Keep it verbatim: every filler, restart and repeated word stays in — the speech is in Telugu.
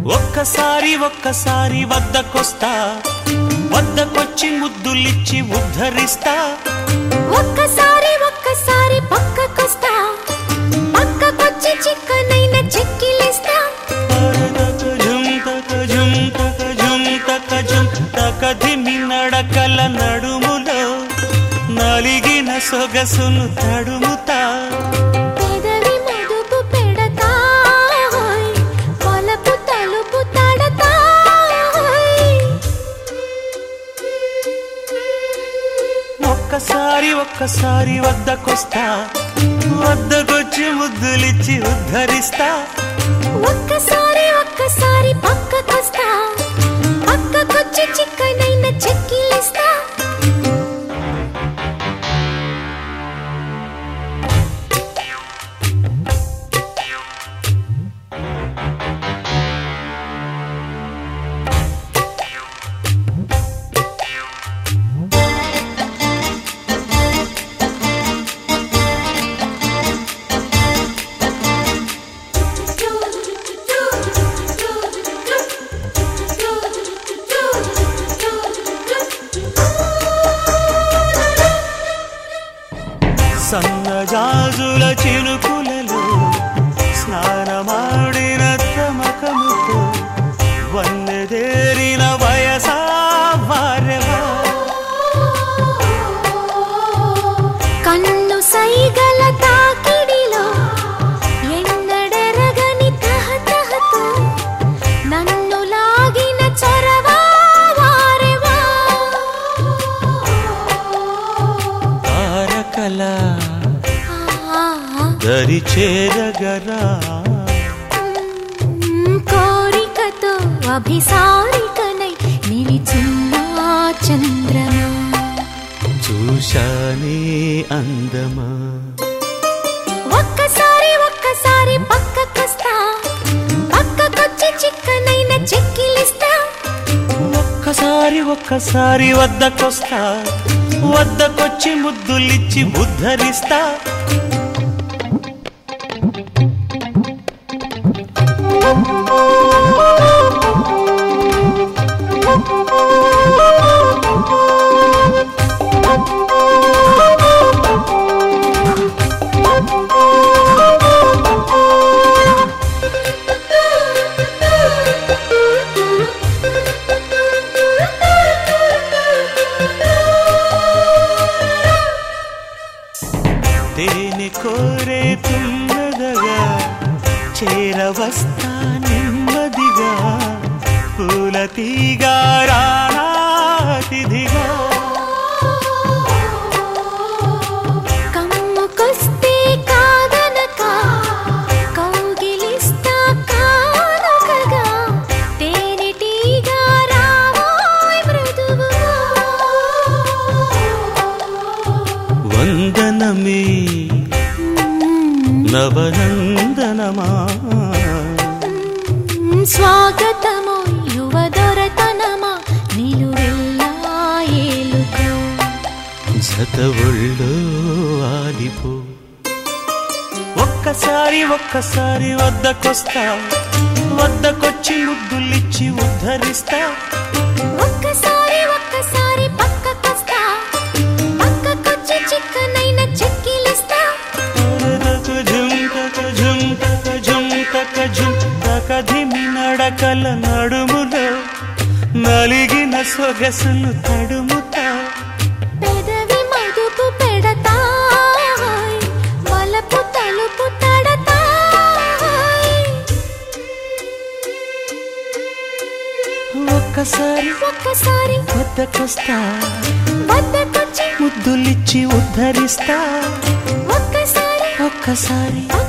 ఒక్కసారి ఒక్కసారి వద్దకొస్తా, వద్దకొచ్చి ముద్దులిచ్చి ఉద్ధరిస్తా. ఒక్కసారి ఒక్కసారి పక్కకొస్తా, పక్కకొచ్చి చిక్కనైన చెక్కిలిస్తా. ధిమి నడకల నడుములో నలిగిన సొగసును తడుముతా. పెదవి మదుపు పెడతా, వలపు తలుపు తడతా. ఒక్కసారి ఒక్కసారి వద్దకొస్తా, వద్దకొచ్చి ముద్దులిచ్చి ఉద్ధరిస్తా. ఒక్కసారి ఒక్కసారి పక్కకొస్తా, పక్కకొచ్చి చిక్కనైన చెక్కిలిస్తా. సన్నజాజుల చిలుకులలో స్నానమాడిన తమకముతో వన్నెదేరిన వయసా వారెవా. కన్ను సైగల తాకిడిలో ఎన్నడెరగని తహతహతో నన్ను లాగిన చొరవా వారెవా. తారకల దరి చేరగరా, కోరికతో అభిసారికనై నిలిచున్న చంద్రమా. చూశానే అందమా. ఒక్కసారి ఒక్కసారి పక్కకొస్తా, పక్కకొచ్చి చిక్కనైన చెక్కిలిస్తా. ఒక్కసారి ఒక్కసారి వద్దకొస్తా, వద్దకొచ్చి ముద్దులిచ్చి ఉద్ధరిస్తా. తేనె కోరే తుమ్మదగా చేరవస్తా నెమ్మదిగా, పూల తీగా రాణాతిథిగా. కమ్ముకొస్తే కాదనక కౌగిలిస్తా కానకగా, తేనెటీగా రావోయ్ మృదువుగా. వందనమే నవనందనమా, స్వాగతమో యువదొరతనమా, నిలువెల్లా ఏలుకో. జతవుళ్ళో ఆలిపో. ఒక్కసారి ఒక్కసారి వద్దకొస్తా, వద్దకొచ్చి ముద్దులిచ్చి ఉద్ధరిస్తా. ఒక్కసారి ఒక్కసారి పక్కకొస్తా, పక్కకొచ్చి చిక్కనైన చెక్కిలిస్తా. ధిమి నడకల నడుములో నలిగిన సొగసును తడుముతా. పెదవి మదుపు పెడతా, వలపు తలుపు తడతా. ఒక్కసారి ఒక్కసారి వద్దకొస్తా, వద్దకొచ్చి ముద్దులిచ్చి ఉద్ధరిస్తా. ఒక్కసారి ఒక్కసారి